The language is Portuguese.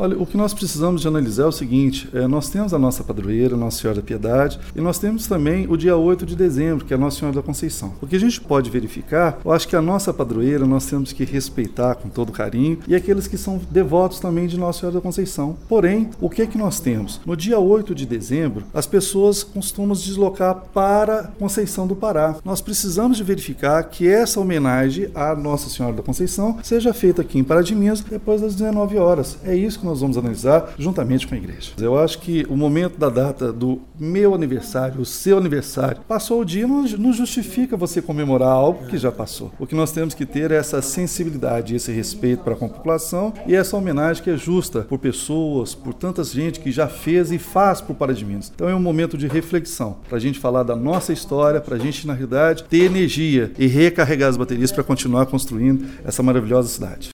Olha, o que nós precisamos de analisar é o seguinte, nós temos a nossa padroeira, Nossa Senhora da Piedade, e nós temos também o dia 8 de dezembro, que é a Nossa Senhora da Conceição. O que a gente pode verificar, eu acho que a nossa padroeira nós temos que respeitar com todo carinho, e aqueles que são devotos também de Nossa Senhora da Conceição. Porém, o que é que nós temos? No dia 8 de dezembro, as pessoas costumam se deslocar para Conceição do Pará. Nós precisamos de verificar que essa homenagem à Nossa Senhora da Conceição seja feita aqui em Pará de Minas depois das 19 horas. É isso que nós vamos analisar juntamente com a igreja. Eu acho que o momento da data do meu aniversário, o seu aniversário, passou o dia, não justifica você comemorar algo que já passou. O que nós temos que ter é essa sensibilidade, esse respeito para com a população e essa homenagem que é justa por pessoas, por tanta gente que já fez e faz por Pará de Minas. Então é um momento de reflexão, para a gente falar da nossa história, para a gente, na realidade, ter energia e recarregar as baterias para continuar construindo essa maravilhosa cidade.